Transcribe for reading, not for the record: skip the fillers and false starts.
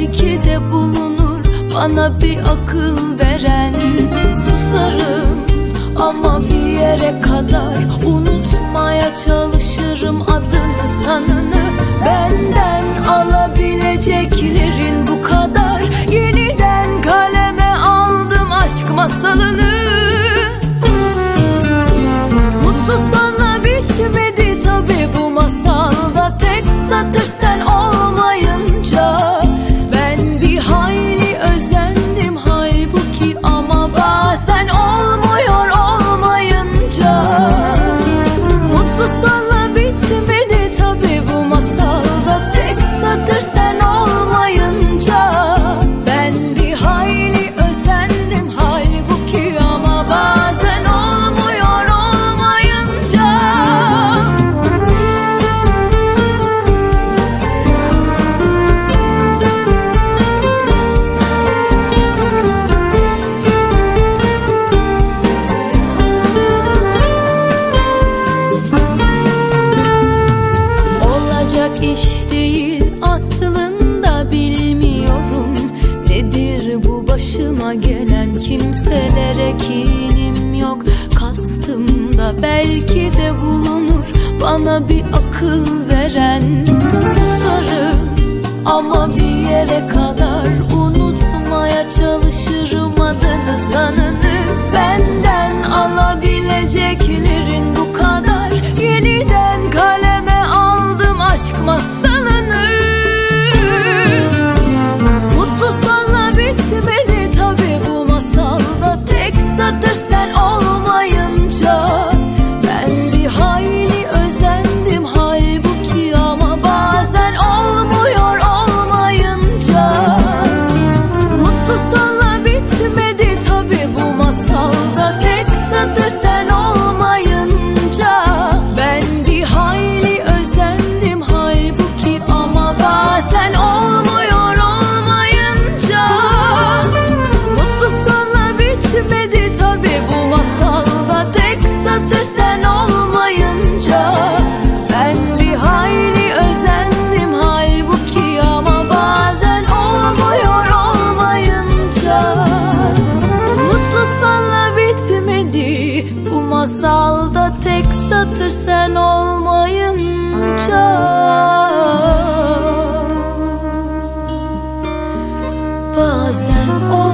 belki de bulunur bana bir akıl veren. Susarım ama bir yere kadar, unutmaya çalışırım adını sanını. Benden alabileceklerin bu kadar. Yeniden kaleme aldım aşk masalını. Mutlu sonla bitmedi tabi bu masalda. Tek satır sen olmayınca ben bir hayli özendim halbuki, ama bazen olmuyor olmayınca. Mutlu sonla bitmedi tabi bu masalda. Tek satır sen olmayınca ben bir hayli özendim halbuki, ama bazen olmuyor olmayınca. Olacak iş değil aslında, bilmiyorum nedir bu başıma gelen. Kimselere kinim yok, kastımda belki de bulunur bana bir akıl veren. Susarım ama bir yere kadar, unutmaya çalışırım adını sanını. Benden alabileceklerin bu kadar. Yeniden kaleme aldım aşk masalını. Mutlu sonla bitmedi tabi bu masalda. Tek satır sen olmayınca ben bir hayli özendim halbuki, ama bazen olmuyor olmayınca. Mutlu sonla bitmedi tabi bu masalda. Tek satır sen olmayınca ben bir hayli özendim halbuki, ama bazen olmuyor olmayınca. Mutlu sonla bitmedi tabi bu masalda. Tek satır sen olmayınca ben bir hayli özendim halbuki, ama bazen olmuyor olmayınca. Mutlu sonla bitmedi bu masalda. Tek satır sen olmayınca bazen